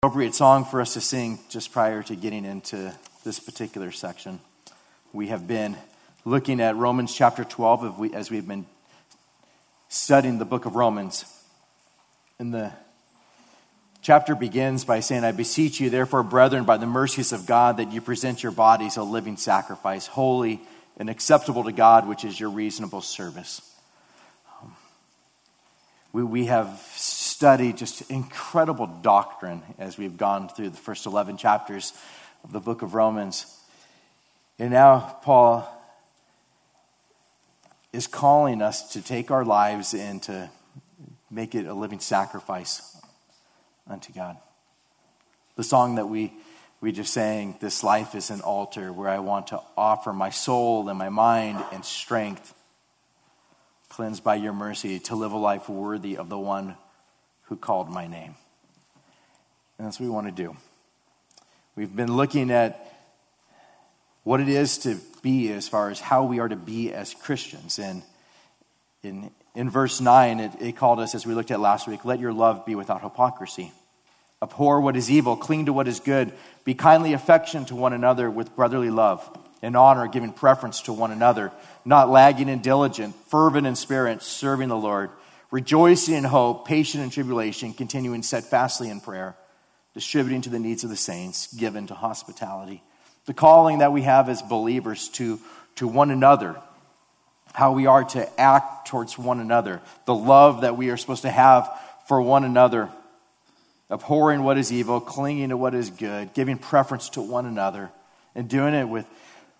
Appropriate song for us to sing just prior to getting into this particular section. We have been looking at Romans chapter 12 as we've been studying the book of Romans. And the chapter begins by saying, I beseech you, therefore, brethren, by the mercies of God, that you present your bodies a living sacrifice, holy and acceptable to God, which is your reasonable service. We have studied just incredible doctrine as we've gone through the first 11 chapters of the book of Romans. And now Paul is calling us to take our lives and to make it a living sacrifice unto God. The song that we just sang, This Life is an Altar, where I want to offer my soul and my mind and strength, cleansed by your mercy, to live a life worthy of the one who called my name. And that's what we want to do. We've been looking at what it is to be as far as how we are to be as Christians. And in verse 9, it called us, as we looked at last week, let your love be without hypocrisy. Abhor what is evil, cling to what is good, be kindly affectionate to one another with brotherly love, in honor, giving preference to one another, not lagging and diligent, fervent in spirit, serving the Lord, rejoicing in hope, patient in tribulation, continuing steadfastly in prayer, distributing to the needs of the saints, given to hospitality. The calling that we have as believers to one another, how we are to act towards one another, the love that we are supposed to have for one another, abhorring what is evil, clinging to what is good, giving preference to one another, and doing it with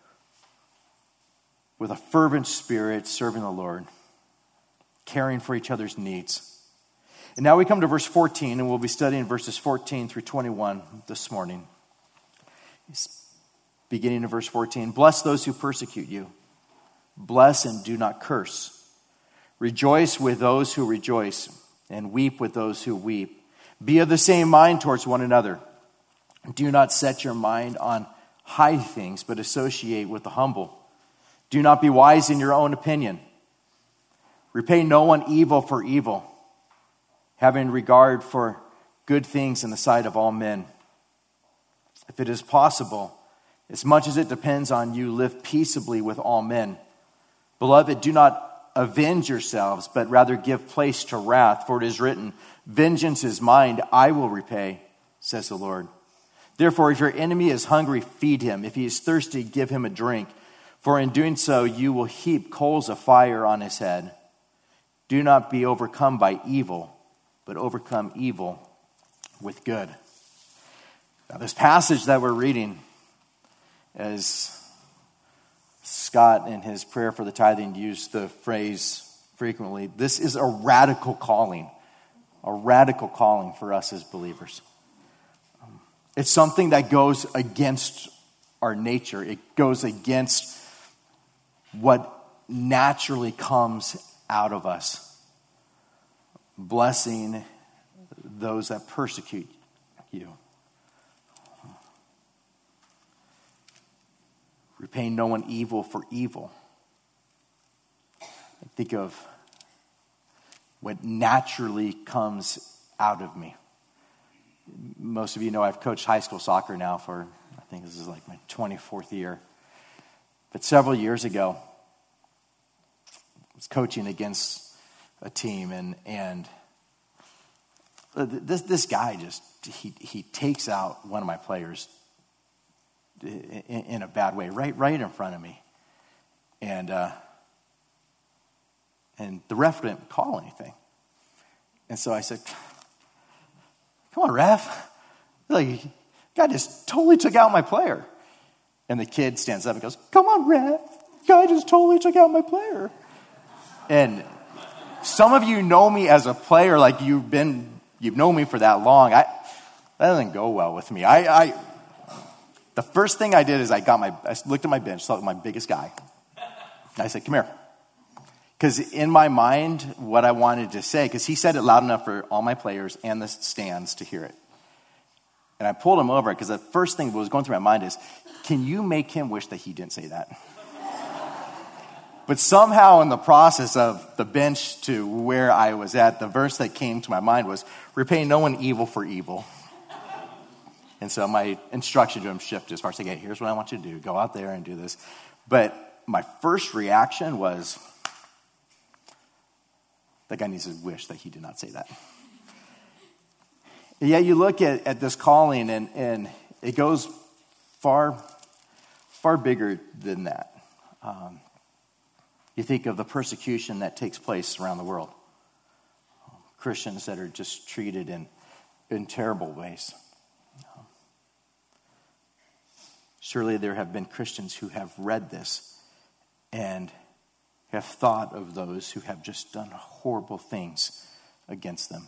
a fervent spirit, serving the Lord, caring for each other's needs. And now we come to verse 14, and we'll be studying verses 14 through 21 this morning. Beginning in verse 14, bless those who persecute you. Bless and do not curse. Rejoice with those who rejoice, and weep with those who weep. Be of the same mind towards one another. Do not set your mind on high things, but associate with the humble. Do not be wise in your own opinion. Repay no one evil for evil, having regard for good things in the sight of all men. If it is possible, as much as it depends on you, live peaceably with all men. Beloved, do not avenge yourselves, but rather give place to wrath, for it is written, vengeance is mine, I will repay, says the Lord. Therefore, if your enemy is hungry, feed him. If he is thirsty, give him a drink. For in doing so, you will heap coals of fire on his head. Do not be overcome by evil, but overcome evil with good. Now, this passage that we're reading, as Scott in his prayer for the tithing used the phrase frequently, this is a radical calling for us as believers. It's something that goes against our nature. It goes against what naturally comes out of us. Blessing those that persecute you. Repaying no one evil for evil. I think of what naturally comes out of me. Most of you know I've coached high school soccer now for, I think this is like my 24th year. But several years ago, I was coaching against a team, and this guy just, he takes out one of my players in a bad way, right in front of me. And the ref didn't call anything. And so I said, come on, ref. Like, guy just totally took out my player. And the kid stands up and goes, come on, ref. Guy just totally took out my player. And some of you know me as a player, like you've known me for that long. That doesn't go well with me. The first thing I did is I looked at my bench, saw my biggest guy. And I said, come here. Because in my mind, what I wanted to say, because he said it loud enough for all my players and the stands to hear it. And I pulled him over because the first thing that was going through my mind is, can you make him wish that he didn't say that? But somehow in the process of the bench to where I was at, the verse that came to my mind was, repay no one evil for evil. And so my instruction to him shifted as far as saying, hey, here's what I want you to do. Go out there and do this. But my first reaction was, that guy needs to wish that he did not say that. Yeah, you look at this calling, and it goes far bigger than that. You think of the persecution that takes place around the world. Christians that are just treated in terrible ways. Surely there have been Christians who have read this and have thought of those who have just done horrible things against them.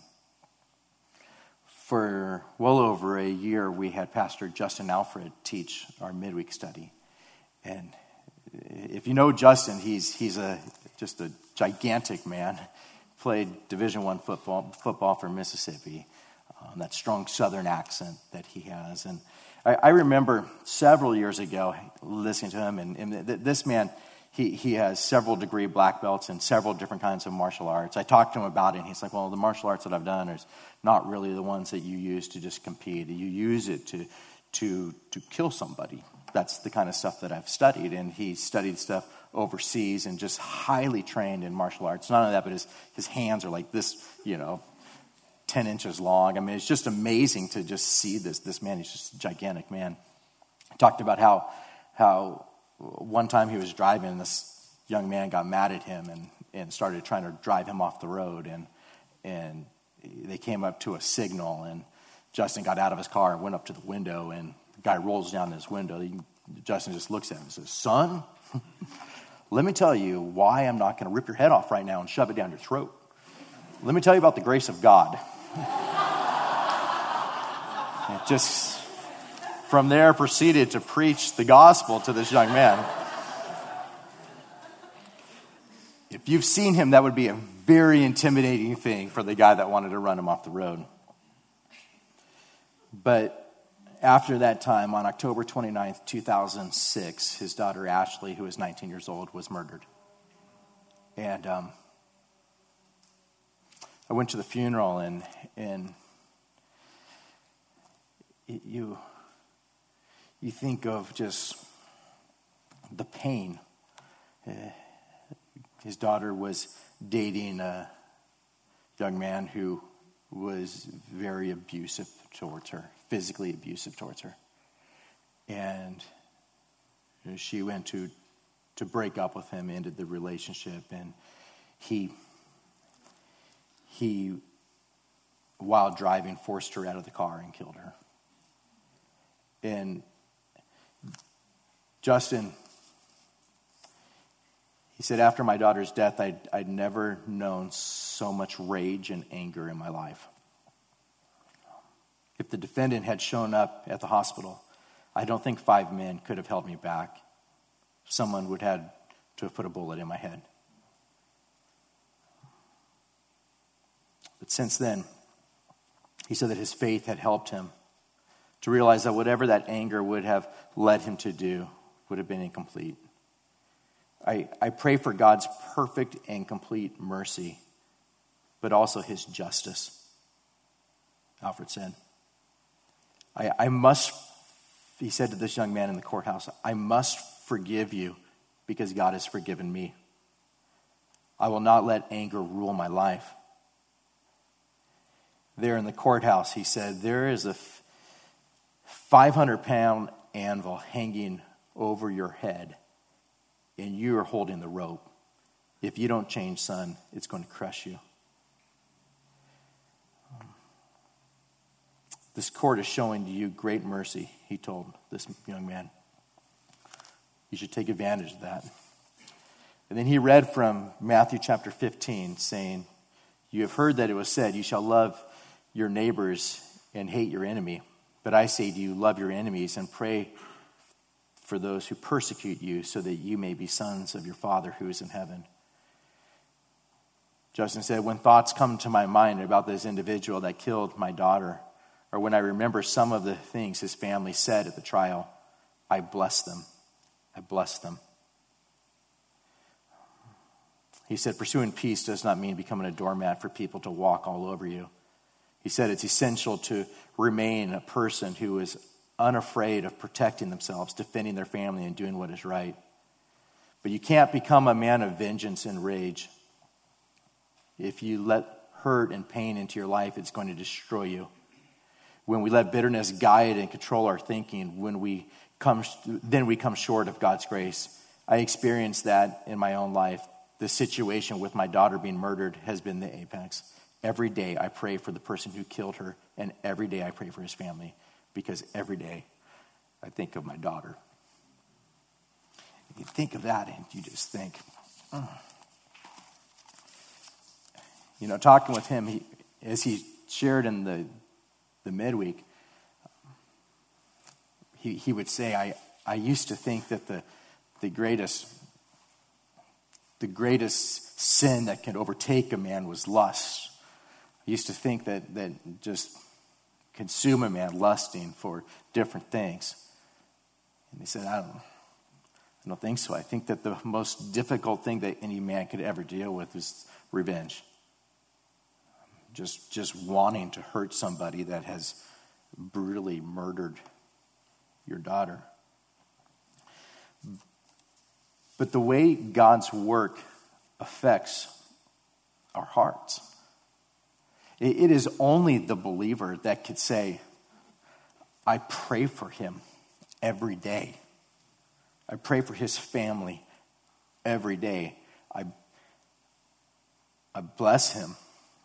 For well over a year, we had Pastor Justin Alfred teach our midweek study. And if you know Justin, he's just a gigantic man. Played Division I football for Mississippi. That strong Southern accent that he has. And I remember several years ago listening to him, and this man, he has several degree black belts in several different kinds of martial arts. I talked to him about it, and he's like, well, the martial arts that I've done is not really the ones that you use to just compete. You use it to kill somebody. That's the kind of stuff that I've studied, and he studied stuff overseas and just highly trained in martial arts. Not only that, but his hands are like this, 10 inches long. I mean, it's just amazing to just see this man. He's just a gigantic man. He talked about how one time he was driving, and this young man got mad at him and started trying to drive him off the road. And they came up to a signal, and Justin got out of his car and went up to the window, and the guy rolls down his window. Justin just looks at him and says, son, let me tell you why I'm not going to rip your head off right now and shove it down your throat. Let me tell you about the grace of God. It just from there proceeded to preach the gospel to this young man. If you've seen him, that would be a very intimidating thing for the guy that wanted to run him off the road. But after that time, on October 29th, 2006, his daughter Ashley, who was 19 years old, was murdered. And I went to the funeral, and you think of just the pain. His daughter was dating a young man who was very abusive towards her, physically abusive towards her. And she went to break up with him, ended the relationship, and he while driving, forced her out of the car and killed her. And Justin, he said, after my daughter's death, I'd never known so much rage and anger in my life. If the defendant had shown up at the hospital, I don't think 5 men could have held me back. Someone would have had to have put a bullet in my head. But since then, he said that his faith had helped him to realize that whatever that anger would have led him to do would have been incomplete. I pray for God's perfect and complete mercy, but also his justice, Alfred said. I must, he said to this young man in the courthouse, I must forgive you because God has forgiven me. I will not let anger rule my life. There in the courthouse, he said, there is a 500-pound anvil hanging over your head, and you are holding the rope. If you don't change, son, it's going to crush you. This court is showing to you great mercy, he told this young man. You should take advantage of that. And then he read from Matthew chapter 15, saying, you have heard that it was said, you shall love your neighbors and hate your enemy. But I say to you, love your enemies and pray for those who persecute you, so that you may be sons of your Father who is in heaven. Justin said, when thoughts come to my mind about this individual that killed my daughter, or when I remember some of the things his family said at the trial, I bless them. I bless them. He said, pursuing peace does not mean becoming a doormat for people to walk all over you. He said it's essential to remain a person who is unafraid of protecting themselves, defending their family, and doing what is right. But you can't become a man of vengeance and rage. If you let hurt and pain into your life, it's going to destroy you. When we let bitterness guide and control our thinking, then we come short of God's grace. I experienced that in my own life. The situation with my daughter being murdered has been the apex. Every day I pray for the person who killed her, and every day I pray for his family, because every day I think of my daughter. You think of that and you just think, talking with him, as he shared in the midweek, he would say, I used to think that the greatest sin that could overtake a man was lust. I used to think that just consume a man lusting for different things. And he said, I don't think so. I think that the most difficult thing that any man could ever deal with is revenge. Just wanting to hurt somebody that has brutally murdered your daughter. But the way God's work affects our hearts, it is only the believer that could say, I pray for him every day. I pray for his family every day. I bless him.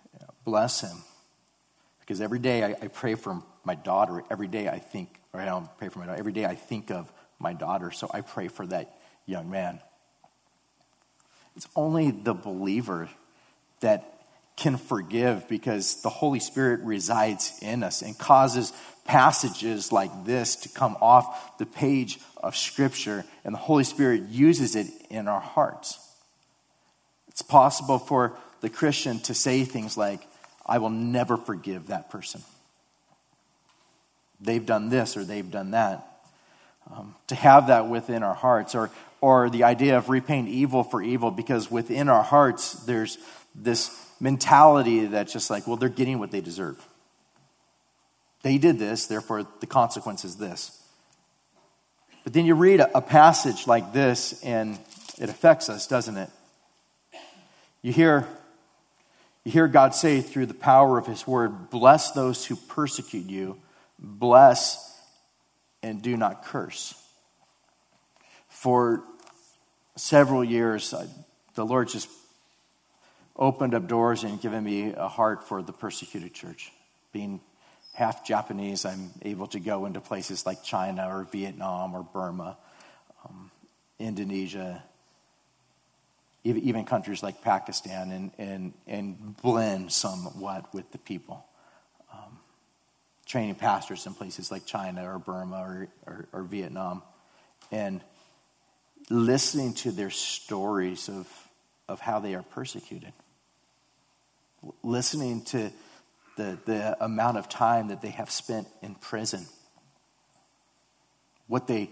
Because every day I pray for my daughter. Every day I think, or I don't pray for my daughter. Every day I think of my daughter. So I pray for that young man. It's only the believer that can forgive, because the Holy Spirit resides in us and causes passages like this to come off the page of Scripture, and the Holy Spirit uses it in our hearts. It's possible for the Christian to say things like, I will never forgive that person. They've done this or they've done that. To have that within our hearts, or the idea of repaying evil for evil, because within our hearts there's this mentality that's just like, well, they're getting what they deserve. They did this, therefore the consequence is this. But then you read a passage like this and it affects us, doesn't it? You hear God say through the power of his word, bless those who persecute you, bless and do not curse. For several years, the Lord just opened up doors and given me a heart for the persecuted church. Being half Japanese, I'm able to go into places like China or Vietnam or Burma, Indonesia, even countries like Pakistan, and blend somewhat with the people. Training pastors in places like China or Burma or Vietnam, and listening to their stories of how they are persecuted. Listening to the amount of time that they have spent in prison. What they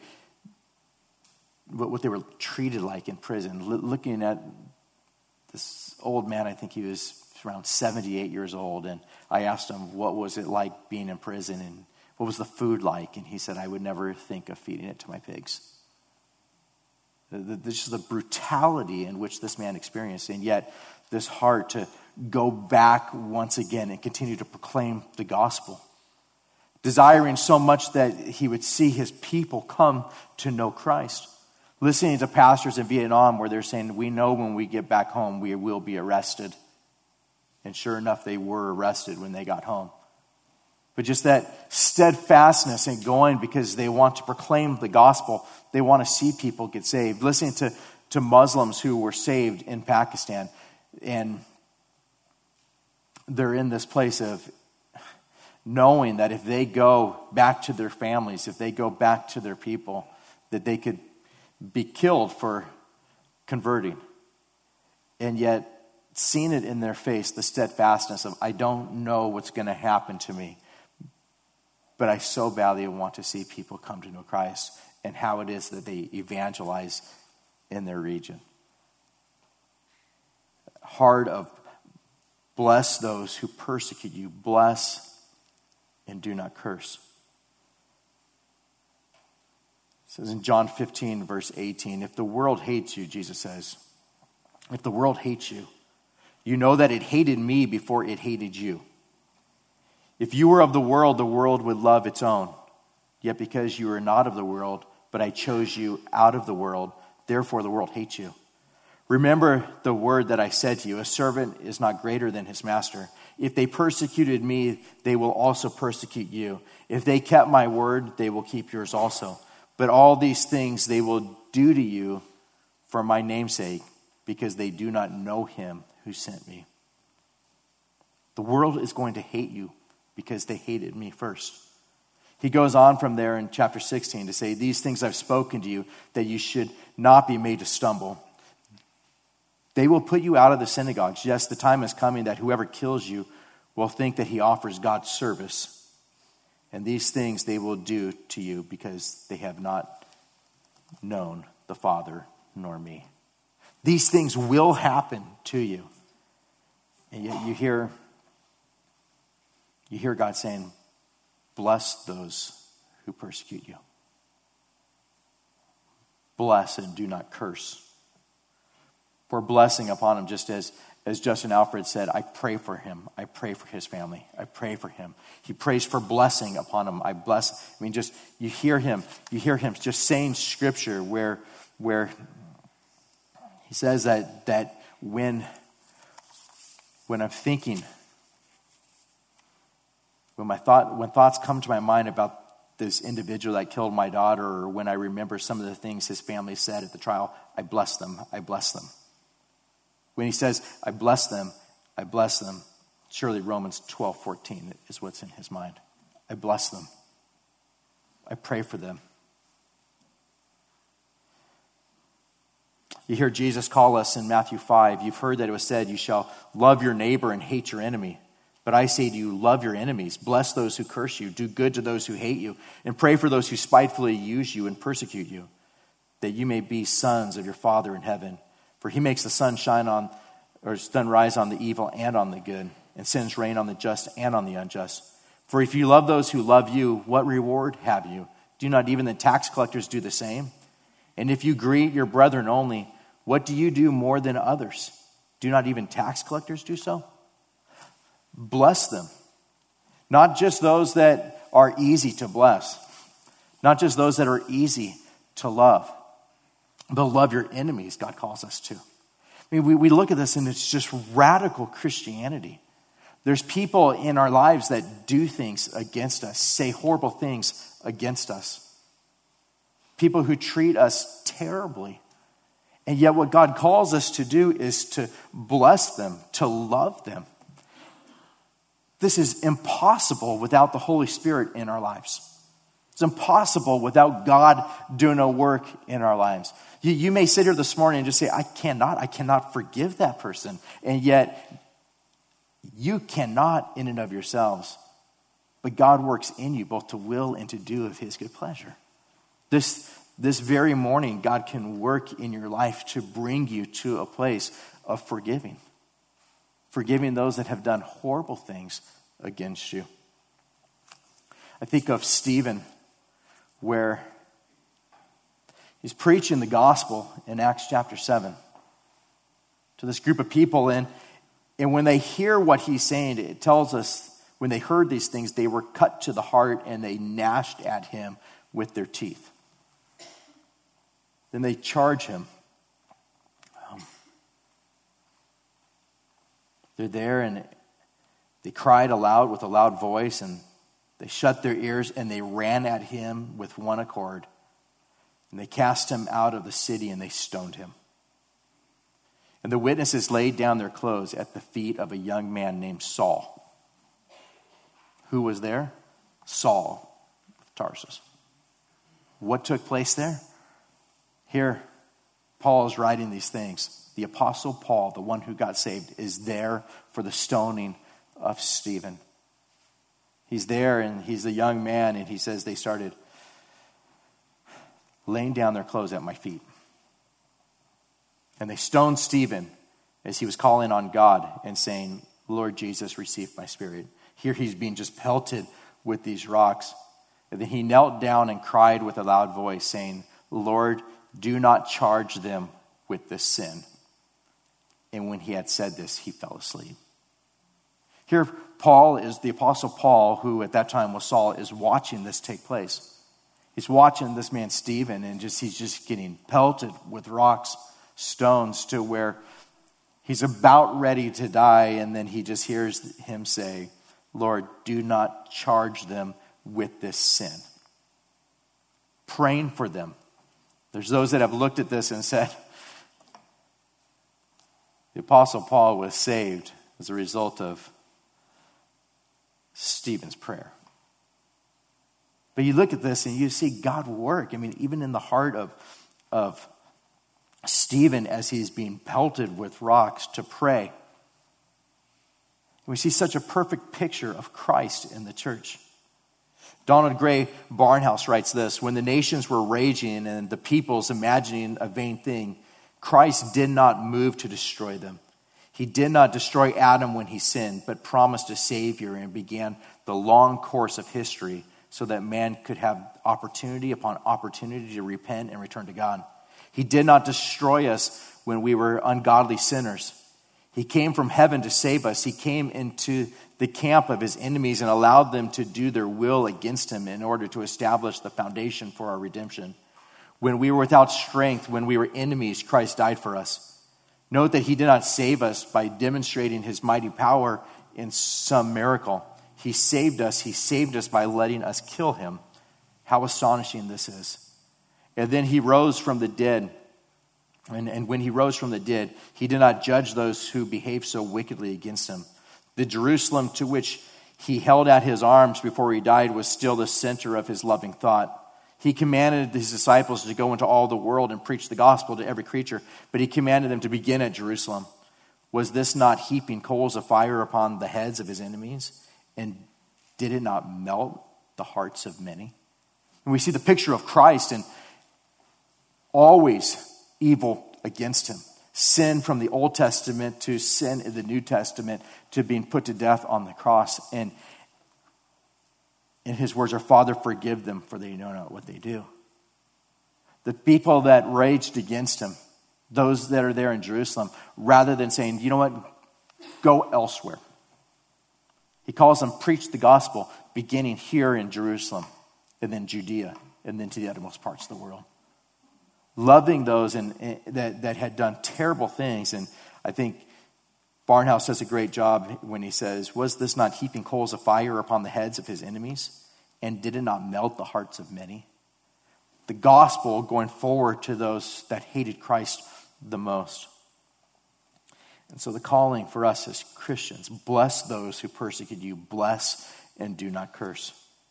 were treated like in prison. Looking at this old man, I think he was around 78 years old, and I asked him, what was it like being in prison, and what was the food like? And he said, I would never think of feeding it to my pigs. This is the brutality in which this man experienced, and yet this heart to go back once again and continue to proclaim the gospel, desiring so much that he would see his people come to know Christ. Listening to pastors in Vietnam where they're saying, we know when we get back home we will be arrested. And sure enough, they were arrested when they got home. But just that steadfastness in going because they want to proclaim the gospel. They want to see people get saved. Listening to Muslims who were saved in Pakistan. And they're in this place of knowing that if they go back to their families, if they go back to their people, that they could be killed for converting. And yet, seeing it in their face, the steadfastness of, I don't know what's going to happen to me, but I so badly want to see people come to know Christ, and how it is that they evangelize in their region. Heart of Bless those who persecute you. Bless and do not curse. It says in John 15, verse 18, if the world hates you, Jesus says, if the world hates you, you know that it hated me before it hated you. If you were of the world would love its own. Yet because you are not of the world, but I chose you out of the world, therefore the world hates you. Remember the word that I said to you, a servant is not greater than his master. If they persecuted me, they will also persecute you. If they kept my word, they will keep yours also. But all these things they will do to you for my name's sake, because they do not know him who sent me. The world is going to hate you because they hated me first. He goes on from there in chapter 16 to say, these things I've spoken to you, that you should not be made to stumble. They will put you out of the synagogues. Yes, the time is coming that whoever kills you will think that he offers God service. And these things they will do to you because they have not known the Father nor me. These things will happen to you. And yet you hear God saying, bless those who persecute you. Bless and do not curse. For blessing upon him, just as Justin Alfred said, I pray for him. I pray for his family. I pray for him. He prays for blessing upon him. Just you hear him just saying scripture where he says that when I'm thinking, when thoughts come to my mind about this individual that killed my daughter, or when I remember some of the things his family said at the trial, I bless them. I bless them. When he says, I bless them, surely Romans 12:14 is what's in his mind. I bless them. I pray for them. You hear Jesus call us in Matthew 5. You've heard that it was said, you shall love your neighbor and hate your enemy. But I say to you, love your enemies. Bless those who curse you. Do good to those who hate you. And pray for those who spitefully use you and persecute you, that you may be sons of your Father in heaven. For he makes the sun rise on the evil and on the good, and sends rain on the just and on the unjust. For if you love those who love you, what reward have you? Do not even the tax collectors do the same? And if you greet your brethren only, what do you do more than others? Do not even tax collectors do so? Bless them. Not just those that are easy to bless. Not just those that are easy to love. But love your enemies, God calls us to. I mean, we look at this and it's just radical Christianity. There's people in our lives that do things against us, say horrible things against us. People who treat us terribly. And yet what God calls us to do is to bless them, to love them. This is impossible without the Holy Spirit in our lives. It's impossible without God doing a work in our lives. You may sit here this morning and just say, I cannot forgive that person. And yet, you cannot in and of yourselves. But God works in you both to will and to do of his good pleasure. This very morning, God can work in your life to bring you to a place of forgiving. Forgiving those that have done horrible things against you. I think of Stephen, where he's preaching the gospel in Acts chapter 7 to this group of people. And when they hear what he's saying, it tells us when they heard these things, they were cut to the heart and they gnashed at him with their teeth. Then they charge him. They're there and they cried aloud with a loud voice, and they shut their ears and they ran at him with one accord. And they cast him out of the city and they stoned him. And the witnesses laid down their clothes at the feet of a young man named Saul. Who was there? Saul of Tarsus. What took place there? Here, Paul is writing these things. The Apostle Paul, the one who got saved, is there for the stoning of Stephen. He's there and he's a young man, and he says they started laying down their clothes at my feet. And they stoned Stephen as he was calling on God and saying, Lord Jesus, receive my spirit. Here he's being just pelted with these rocks. And then he knelt down and cried with a loud voice, saying, Lord, do not charge them with this sin. And when he had said this, he fell asleep. Here, Paul is the Apostle Paul, who at that time was Saul, is watching this take place. He's watching this man Stephen, and he's just getting pelted with rocks, stones, to where he's about ready to die, and then he just hears him say, Lord, do not charge them with this sin. Praying for them. There's those that have looked at this and said, the Apostle Paul was saved as a result of Stephen's prayer. But you look at this and you see God work. I mean, even in the heart of Stephen as he's being pelted with rocks to pray. We see such a perfect picture of Christ in the church. Donald Gray Barnhouse writes this: when the nations were raging and the peoples imagining a vain thing, Christ did not move to destroy them. He did not destroy Adam when he sinned, but promised a Savior and began the long course of history so that man could have opportunity upon opportunity to repent and return to God. He did not destroy us when we were ungodly sinners. He came from heaven to save us. He came into the camp of his enemies and allowed them to do their will against him in order to establish the foundation for our redemption. When we were without strength, when we were enemies, Christ died for us. Note that he did not save us by demonstrating his mighty power in some miracle. He saved us. He saved us by letting us kill him. How astonishing this is. And then he rose from the dead. And when he rose from the dead, he did not judge those who behaved so wickedly against him. The Jerusalem to which he held out his arms before he died was still the center of his loving thought. He commanded his disciples to go into all the world and preach the gospel to every creature, but he commanded them to begin at Jerusalem. Was this not heaping coals of fire upon the heads of his enemies? And did it not melt the hearts of many? And we see the picture of Christ and always evil against him. Sin from the Old Testament to sin in the New Testament to being put to death on the cross. And in his words, our Father, forgive them, for they know not what they do. The people that raged against him, those that are there in Jerusalem, rather than saying, you know what, go elsewhere. He calls them, preach the gospel, beginning here in Jerusalem, and then Judea, and then to the uttermost parts of the world. Loving those that had done terrible things. And I think Barnhouse does a great job when he says, was this not heaping coals of fire upon the heads of his enemies? And did it not melt the hearts of many? The gospel going forward to those that hated Christ the most. And so the calling for us as Christians, bless those who persecute you, bless and do not curse.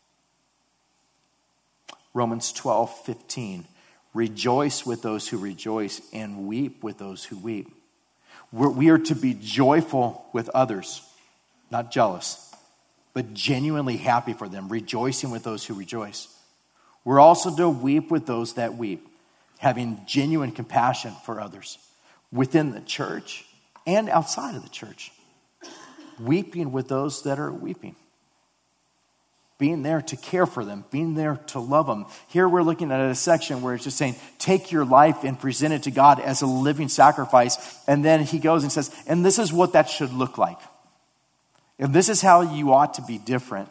Romans 12:15. Rejoice with those who rejoice and weep with those who weep. We are to be joyful with others, not jealous, but genuinely happy for them, rejoicing with those who rejoice. We're also to weep with those that weep, having genuine compassion for others within the church and outside of the church. Weeping with those that are weeping. Being there to care for them, being there to love them. Here we're looking at a section where it's just saying, take your life and present it to God as a living sacrifice. And then he goes and says, and this is what that should look like. And this is how you ought to be different.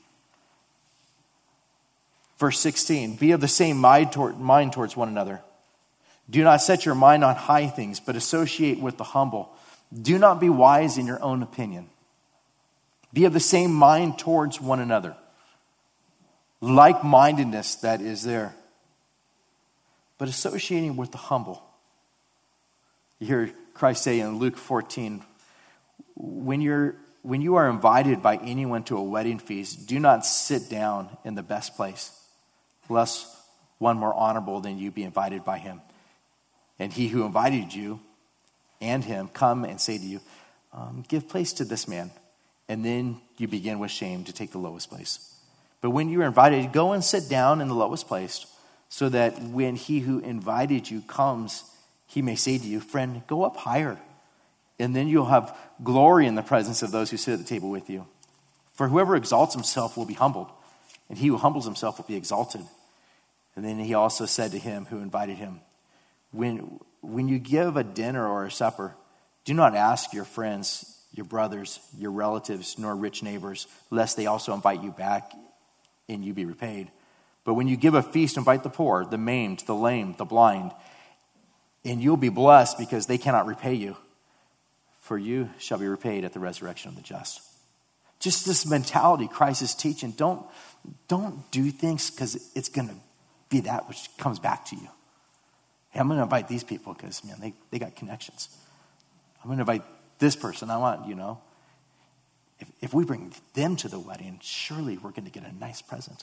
Verse 16, be of the same mind towards one another. Do not set your mind on high things, but associate with the humble. Do not be wise in your own opinion. Be of the same mind towards one another. Like-mindedness that is there. But associating with the humble. You hear Christ say in Luke 14, when you are invited by anyone to a wedding feast, do not sit down in the best place, lest one more honorable than you be invited by him. And he who invited you and him come and say to you, give place to this man. And then you begin with shame to take the lowest place. But when you are invited, go and sit down in the lowest place, so that when he who invited you comes, he may say to you, friend, go up higher. and then you'll have glory in the presence of those who sit at the table with you. For whoever exalts himself will be humbled, and he who humbles himself will be exalted. And then he also said to him who invited him, when you give a dinner or a supper, do not ask your friends, your brothers, your relatives, nor rich neighbors, lest they also invite you back and you be repaid. But when you give a feast, invite the poor, the maimed, the lame, the blind, and you'll be blessed because they cannot repay you, for you shall be repaid at the resurrection of the just. Just this mentality Christ is teaching. Don't do things because it's going to be that which comes back to you. Hey, I'm going to invite these people because, man, they got connections. I'm going to invite this person. I want, if we bring them to the wedding, surely we're going to get a nice present.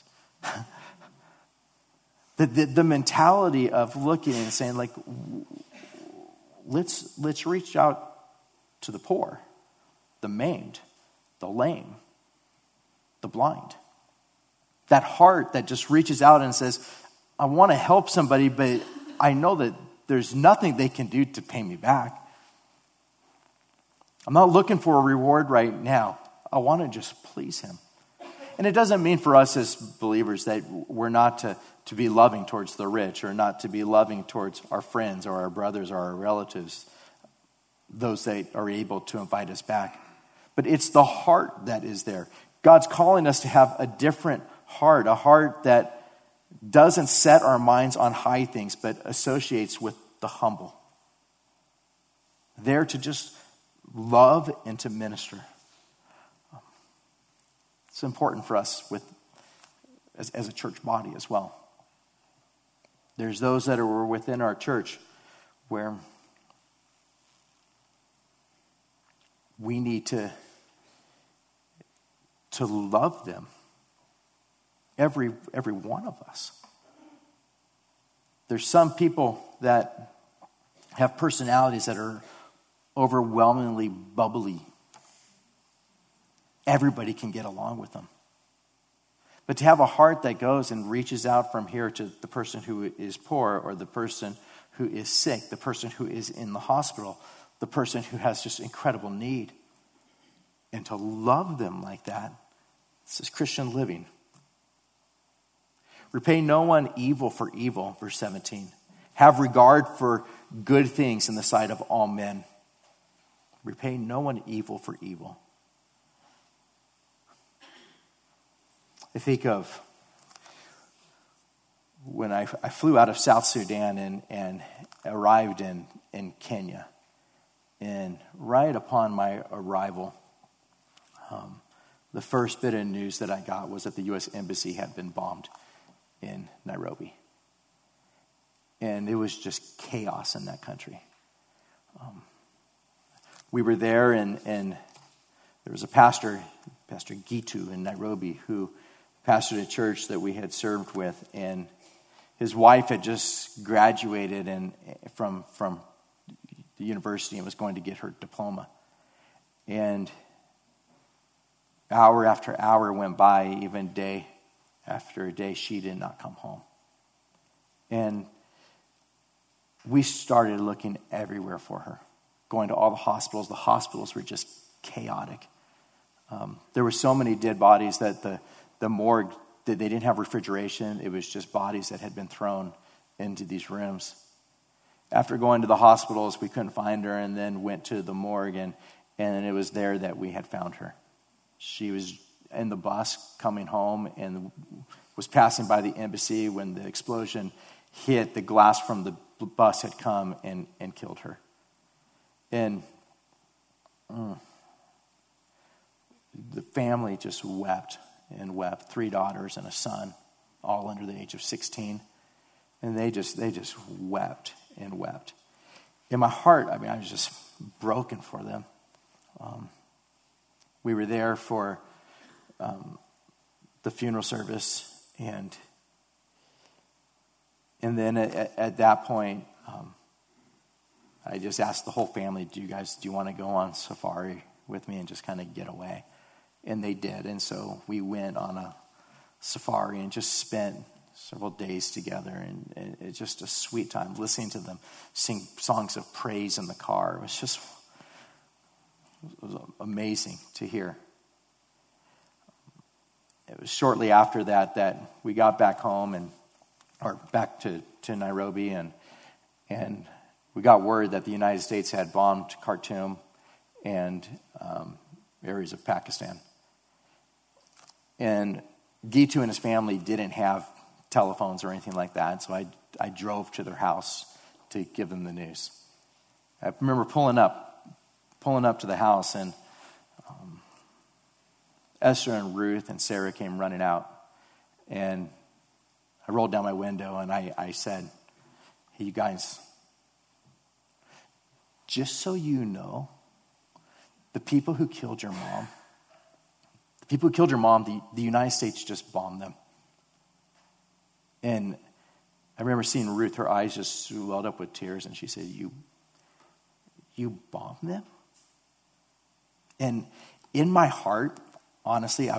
The mentality of looking and saying, like, let's reach out to the poor, the maimed, the lame, the blind. That heart that just reaches out and says, I want to help somebody, but I know that there's nothing they can do to pay me back. I'm not looking for a reward right now. I want to just please him. And it doesn't mean for us as believers that we're not to be loving towards the rich, or not to be loving towards our friends or our brothers or our relatives, those that are able to invite us back. But it's the heart that is there. God's calling us to have a different heart, a heart that doesn't set our minds on high things, but associates with the humble. There to just love and to minister. It's important for us as a church body as well. There's those that are within our church where we need to love them. Every one of us. There's some people that have personalities that are overwhelmingly bubbly. Everybody can get along with them. But to have a heart that goes and reaches out from here to the person who is poor, or the person who is sick, the person who is in the hospital, the person who has just incredible need, and to love them like that, this is Christian living. Repay no one evil for evil, verse 17. Have regard for good things in the sight of all men. Repay no one evil for evil. I think of when I flew out of South Sudan and arrived in Kenya. And right upon my arrival, the first bit of news that I got was that the U.S. Embassy had been bombed in Nairobi. And it was just chaos in that country. We were there, and there was a pastor, Pastor Gitu in Nairobi, who pastored a church that we had served with, and his wife had just graduated from the university and was going to get her diploma. And hour after hour went by, even day after day, she did not come home. And we started looking everywhere for her, going to all the hospitals. The hospitals were just chaotic. There were so many dead bodies that the morgue, they didn't have refrigeration. It was just bodies that had been thrown into these rooms. After going to the hospitals, we couldn't find her, and then went to the morgue, and it was there that we had found her. She was in the bus coming home and was passing by the embassy when the explosion hit. The glass from the bus had come and killed her. And the family just wept and wept. 3 daughters and a son, all under the age of 16. And they just wept and wept. In my heart, I was just broken for them. We were there for the funeral service, and then at that point, I just asked the whole family, do you want to go on safari with me and just kind of get away? And they did. And so we went on a safari and just spent several days together, and it's just a sweet time listening to them sing songs of praise in the car. It was just was amazing to hear. It was shortly after that we got back home or back to Nairobi, and we got word that the United States had bombed Khartoum and areas of Pakistan. And Gitu and his family didn't have telephones or anything like that, so I drove to their house to give them the news. I remember pulling up to the house, and Esther and Ruth and Sarah came running out, and I rolled down my window and I said, "Hey, you guys, just so you know, the people who killed your mom, the United States just bombed them." And I remember seeing Ruth, her eyes just welled up with tears, and she said, You bombed them? And in my heart, honestly,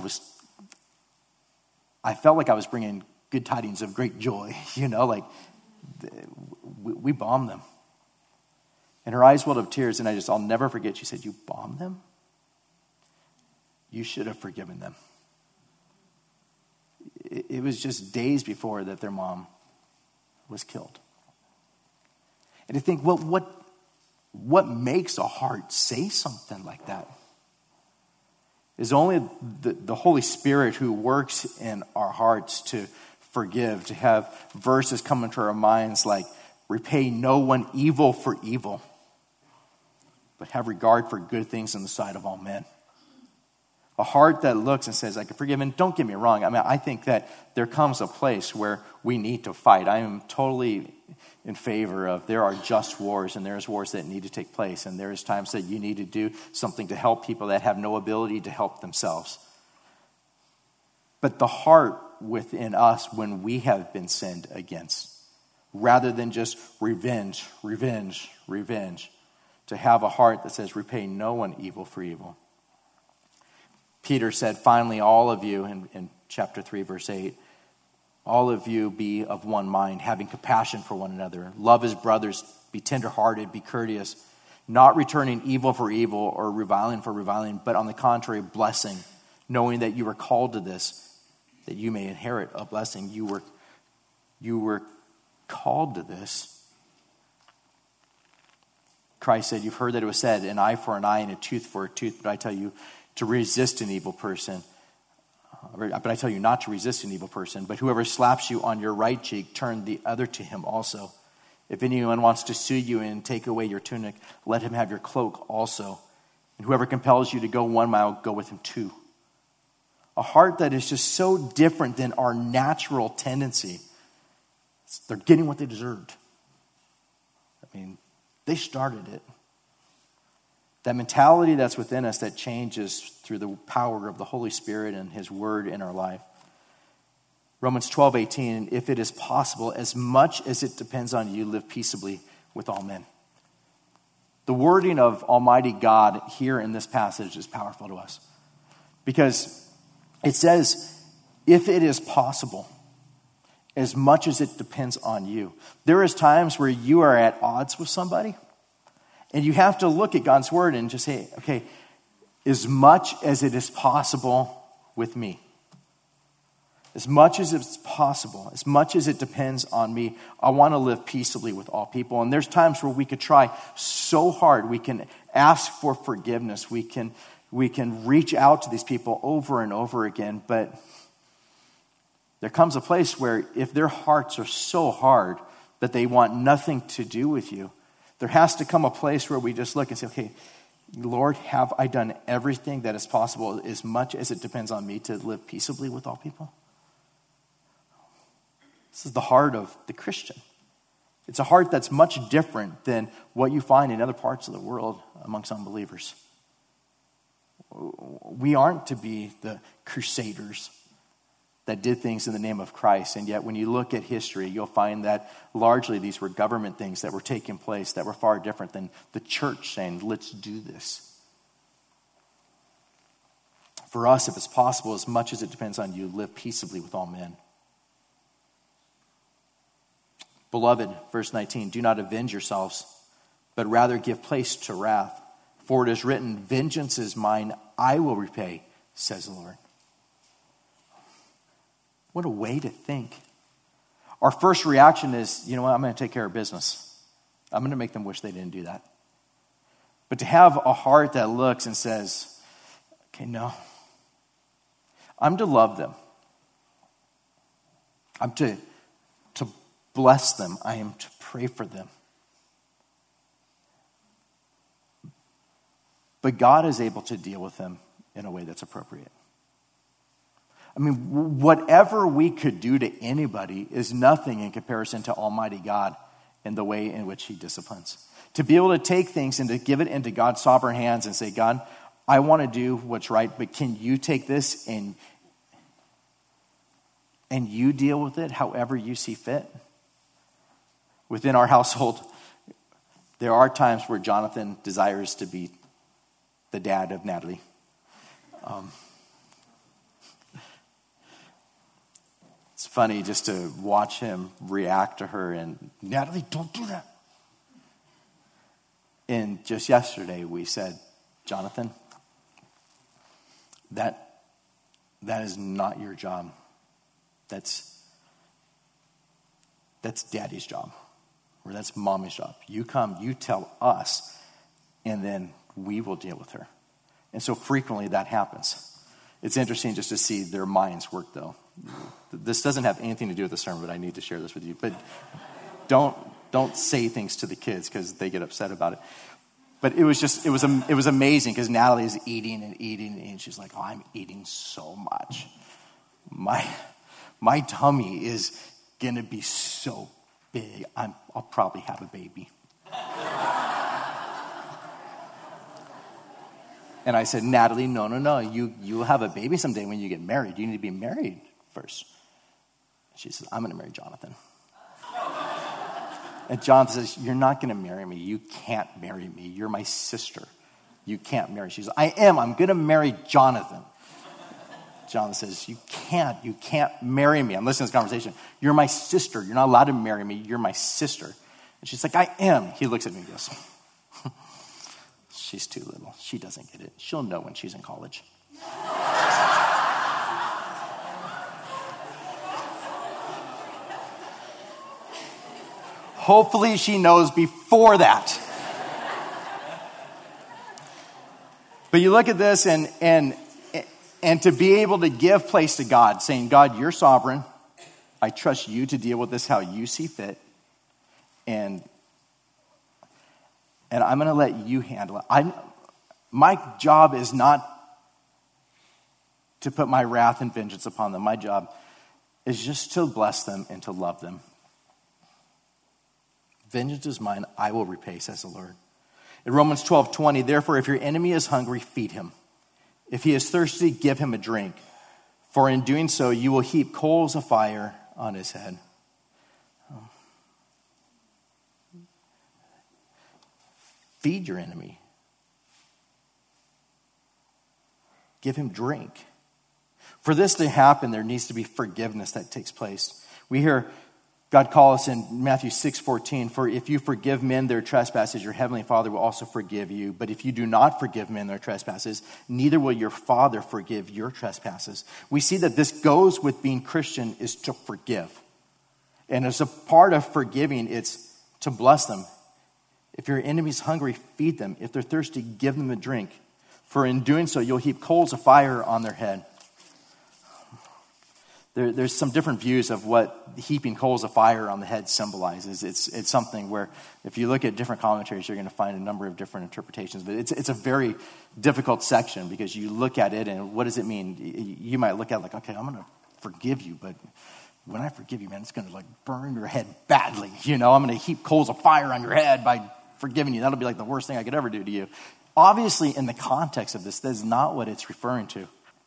I felt like I was bringing good tidings of great joy, we bombed them. And her eyes welled up tears, and I'll never forget, she said, "You bombed them? You should have forgiven them." It was just days before that their mom was killed. And to think, what makes a heart say something like that? Is only the Holy Spirit who works in our hearts to forgive, to have verses come into our minds like, repay no one evil for evil, but have regard for good things in the sight of all men. A heart that looks and says, I can forgive. And don't get me wrong. I think that there comes a place where we need to fight. I am totally in favor of there are just wars, and there's wars that need to take place. And there's times that you need to do something to help people that have no ability to help themselves. But the heart within us when we have been sinned against, rather than just revenge, to have a heart that says, repay no one evil for evil. Peter said, finally, all of you, in chapter 3, verse 8, all of you be of one mind, having compassion for one another. Love as brothers, be tenderhearted, be courteous, not returning evil for evil or reviling for reviling, but on the contrary, blessing, knowing that you were called to this, that you may inherit a blessing. You were called to this. Christ said, you've heard that it was said, an eye for an eye and a tooth for a tooth, but I tell you to resist an evil person. But I tell you not to resist an evil person, but whoever slaps you on your right cheek, turn the other to him also. If anyone wants to sue you and take away your tunic, let him have your cloak also. And whoever compels you to go 1 mile, go with him 2. A heart that is just so different than our natural tendency. They're getting what they deserved. They started it. That mentality that's within us that changes through the power of the Holy Spirit and his word in our life. Romans 12:18, if it is possible, as much as it depends on you, live peaceably with all men. The wording of Almighty God here in this passage is powerful to us. Because it says, if it is possible, as much as it depends on you. There is times where you are at odds with somebody, and you have to look at God's word and just say, okay, as much as it is possible with me, as much as it's possible, as much as it depends on me, I want to live peaceably with all people. And there's times where we could try so hard. We can ask for forgiveness. We can reach out to these people over and over again, but there comes a place where if their hearts are so hard that they want nothing to do with you, there has to come a place where we just look and say, okay, Lord, have I done everything that is possible as much as it depends on me to live peaceably with all people? This is the heart of the Christian. It's a heart that's much different than what you find in other parts of the world amongst unbelievers. We aren't to be the crusaders that did things in the name of Christ. And yet when you look at history, you'll find that largely these were government things that were taking place that were far different than the church saying, let's do this. For us, if it's possible, as much as it depends on you, live peaceably with all men. Beloved, verse 19, do not avenge yourselves, but rather give place to wrath. For it is written, vengeance is mine, I will repay, says the Lord. What a way to think. Our first reaction is, you know what, I'm going to take care of business. I'm going to make them wish they didn't do that. But to have a heart that looks and says, okay, no. I'm to love them. I'm to bless them. I am to pray for them. But God is able to deal with them in a way that's appropriate. I mean, whatever we could do to anybody is nothing in comparison to Almighty God and the way in which he disciplines. To be able to take things and to give it into God's sovereign hands and say, God, I want to do what's right, but can you take this and you deal with it however you see fit? Within our household, there are times where Jonathan desires to be the dad of Natalie. It's funny just to watch him react to her and, Natalie, don't do that. And just yesterday we said, Jonathan, that is not your job. That's daddy's job, or that's mommy's job. You come, you tell us, and then we will deal with her. And so frequently that happens. It's interesting just to see their minds work, though. This doesn't have anything to do with the sermon, but I need to share this with you. But don't say things to the kids because they get upset about it. But it was amazing because Natalie is eating and she's like, oh, I'm eating so much. My tummy is gonna be so big. I'll probably have a baby. And I said, Natalie, no. You'll have a baby someday when you get married. You need to be married first. She says, I'm going to marry Jonathan. And Jonathan says, you're not going to marry me. You can't marry me. You're my sister. You can't marry. She says, I am. I'm going to marry Jonathan. Jonathan says, you can't marry me. I'm listening to this conversation. You're my sister. You're not allowed to marry me. You're my sister. And she's like, I am. He looks at me and goes, she's too little. She doesn't get it. She'll know when she's in college. Hopefully she knows before that. But you look at this and to be able to give place to God, saying, God, you're sovereign. I trust you to deal with this how you see fit. And I'm going to let you handle it. My job is not to put my wrath and vengeance upon them. My job is just to bless them and to love them. Vengeance is mine, I will repay, says the Lord. In Romans 12:20, therefore, if your enemy is hungry, feed him. If he is thirsty, give him a drink. For in doing so, you will heap coals of fire on his head. Feed your enemy. Give him drink. For this to happen, there needs to be forgiveness that takes place. We hear God call us in Matthew 6:14, for if you forgive men their trespasses, your heavenly Father will also forgive you. But if you do not forgive men their trespasses, neither will your Father forgive your trespasses. We see that this goes with being Christian is to forgive. And as a part of forgiving, it's to bless them. If your enemy's hungry, feed them. If they're thirsty, give them a drink. For in doing so, you'll heap coals of fire on their head. There's some different views of what heaping coals of fire on the head symbolizes. It's something where if you look at different commentaries, you're going to find a number of different interpretations. But it's a very difficult section because you look at it and what does it mean? You might look at it like, okay, I'm going to forgive you, but when I forgive you, man, it's going to like burn your head badly. I'm going to heap coals of fire on your head by forgiving you. That'll be like the worst thing I could ever do to you. Obviously, in the context of this, that is not what it's referring to.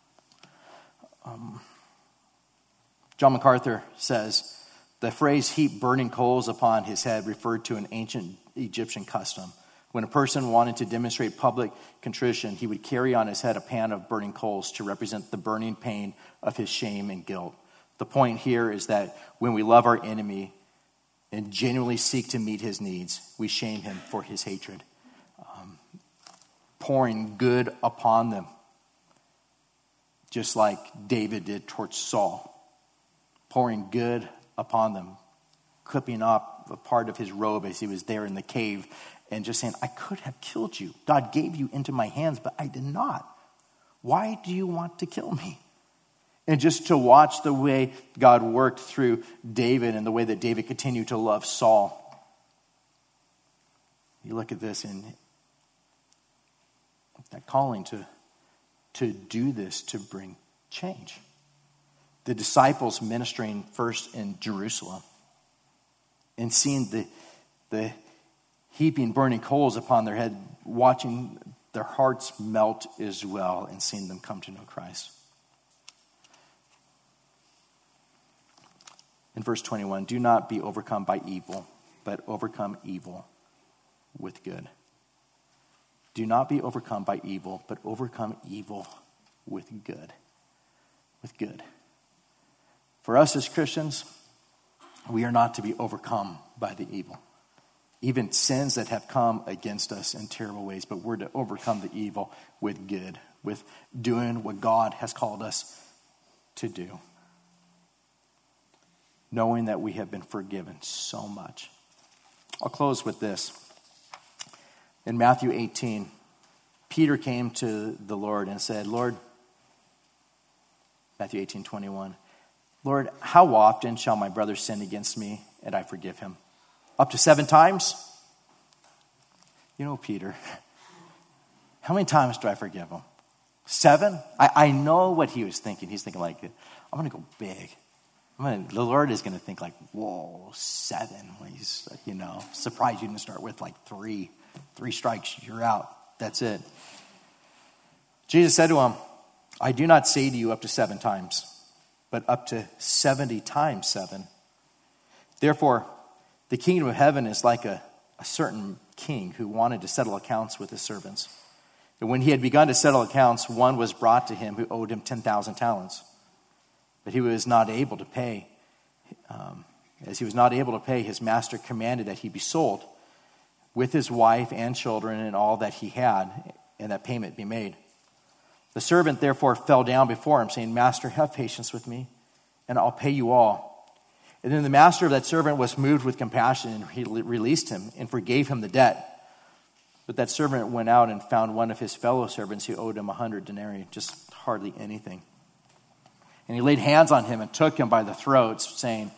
John MacArthur says, the phrase heap burning coals upon his head referred to an ancient Egyptian custom. When a person wanted to demonstrate public contrition, he would carry on his head a pan of burning coals to represent the burning pain of his shame and guilt. The point here is that when we love our enemy and genuinely seek to meet his needs, we shame him for his hatred. pouring good upon them, just like David did towards Saul, pouring good upon them, clipping up a part of his robe as he was there in the cave, and just saying, I could have killed you. God gave you into my hands, but I did not. Why do you want to kill me? And just to watch the way God worked through David and the way that David continued to love Saul. You look at this and that calling to do this, to bring change. The disciples ministering first in Jerusalem and seeing the heaping burning coals upon their head, watching their hearts melt as well and seeing them come to know Christ. In verse 21, do not be overcome by evil, but overcome evil with good. Do not be overcome by evil, but overcome evil with good. With good. For us as Christians, we are not to be overcome by the evil. Even sins that have come against us in terrible ways, but we're to overcome the evil with good, with doing what God has called us to do. Knowing that we have been forgiven so much. I'll close with this. In Matthew 18, Peter came to the Lord and said, Lord, Matthew 18:21, Lord, how often shall my brother sin against me and I forgive him? Up to 7 times? You know, Peter, how many times do I forgive him? 7? I know what he was thinking. He's thinking like, I'm going to go big. The Lord is going to think like, whoa, 7. Well, he's, surprised you didn't start with like 3. 3 strikes, you're out. That's it. Jesus said to him, I do not say to you up to 7 times, but up to 70 times 7. Therefore, the kingdom of heaven is like a certain king who wanted to settle accounts with his servants. And when he had begun to settle accounts, one was brought to him who owed him 10,000 talents. But he was not able to pay. As he was not able to pay, his master commanded that he be sold with his wife and children and all that he had, and that payment be made. The servant therefore fell down before him, saying, Master, have patience with me, and I'll pay you all. And then the master of that servant was moved with compassion, and he released him and forgave him the debt. But that servant went out and found one of his fellow servants who owed him 100 denarii, just hardly anything. And he laid hands on him and took him by the throats, saying,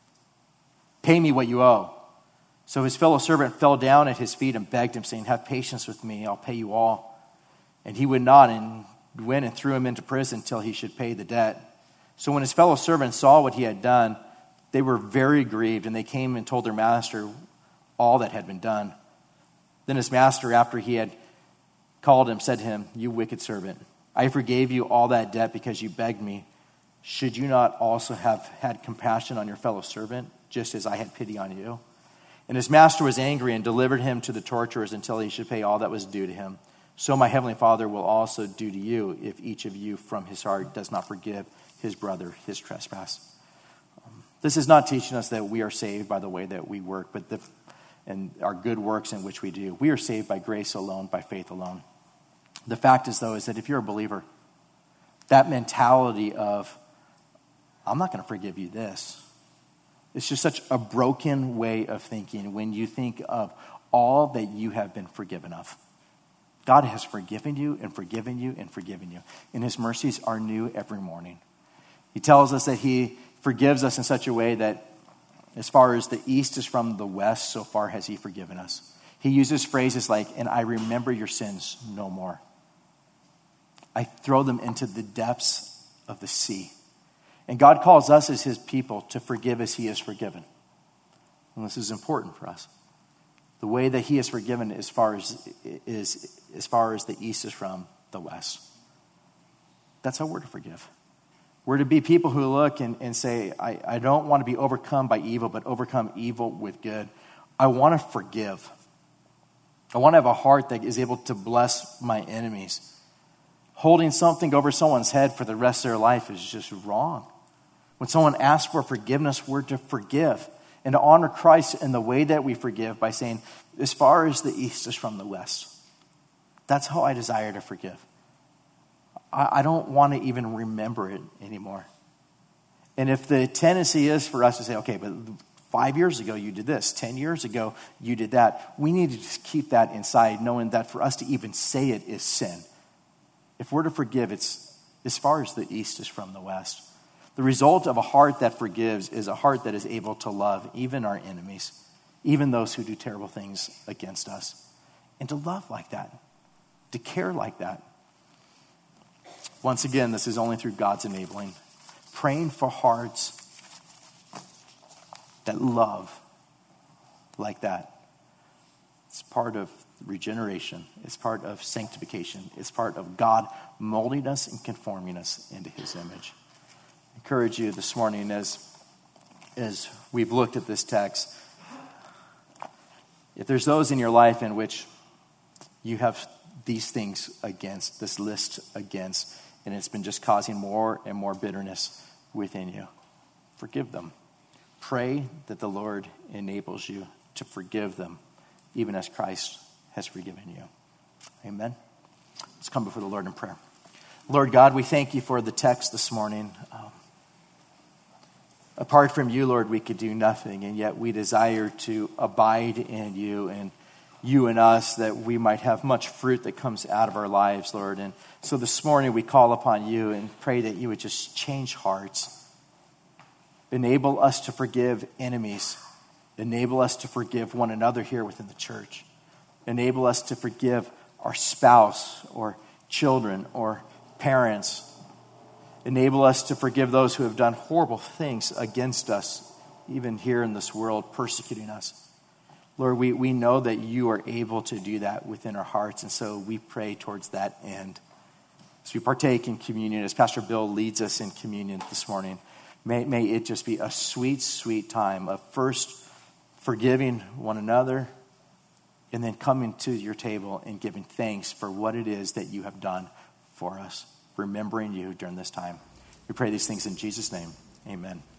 Pay me what you owe. So his fellow servant fell down at his feet and begged him, saying, Have patience with me, I'll pay you all. And he would not, and went and threw him into prison till he should pay the debt. So when his fellow servants saw what he had done, they were very grieved, and they came and told their master all that had been done. Then his master, after he had called him, said to him, You wicked servant, I forgave you all that debt because you begged me. Should you not also have had compassion on your fellow servant, just as I had pity on you? And his master was angry and delivered him to the torturers until he should pay all that was due to him. So my heavenly Father will also do to you if each of you from his heart does not forgive his brother his trespass. This is not teaching us that we are saved by the way that we work, and our good works in which we do. We are saved by grace alone, by faith alone. The fact is, though, is that if you're a believer, that mentality of, I'm not going to forgive you this. It's just such a broken way of thinking when you think of all that you have been forgiven of. God has forgiven you and forgiven you and forgiven you. And his mercies are new every morning. He tells us that he forgives us in such a way that as far as the east is from the west, so far has he forgiven us. He uses phrases like, and I remember your sins no more. I throw them into the depths of the sea. And God calls us as his people to forgive as he is forgiven. And this is important for us. The way that he is forgiven as far as the east is from the west. That's how we're to forgive. We're to be people who look and say, I don't want to be overcome by evil, but overcome evil with good. I want to forgive. I want to have a heart that is able to bless my enemies. Holding something over someone's head for the rest of their life is just wrong. When someone asks for forgiveness, we're to forgive and to honor Christ in the way that we forgive by saying, as far as the east is from the west. That's how I desire to forgive. I don't want to even remember it anymore. And if the tendency is for us to say, okay, but 5 years ago you did this, 10 years ago you did that, we need to just keep that inside, knowing that for us to even say it is sin. If we're to forgive, it's as far as the east is from the west. The result of a heart that forgives is a heart that is able to love even our enemies, even those who do terrible things against us. And to love like that, to care like that. Once again, this is only through God's enabling. Praying for hearts that love like that. It's part of regeneration. It's part of sanctification. It's part of God molding us and conforming us into his image. I encourage you this morning as we've looked at this text, if there's those in your life in which you have these things against, this list against, and it's been just causing more and more bitterness within you, forgive them. Pray that the Lord enables you to forgive them, even as Christ has forgiven you. Amen. Let's come before the Lord in prayer. Lord God, we thank you for the text this morning. Apart from you, Lord, we could do nothing, and yet we desire to abide in you and you and us, that we might have much fruit that comes out of our lives, Lord. And so this morning we call upon you and pray that you would just change hearts. Enable us to forgive enemies. Enable us to forgive one another here within the church. Enable us to forgive our spouse or children or parents. Enable us to forgive those who have done horrible things against us, even here in this world, persecuting us. Lord, we know that you are able to do that within our hearts, and so we pray towards that end. As we partake in communion, as Pastor Bill leads us in communion this morning, may it just be a sweet, sweet time of first forgiving one another and then coming to your table and giving thanks for what it is that you have done for us, remembering you during this time. We pray these things in Jesus' name. Amen.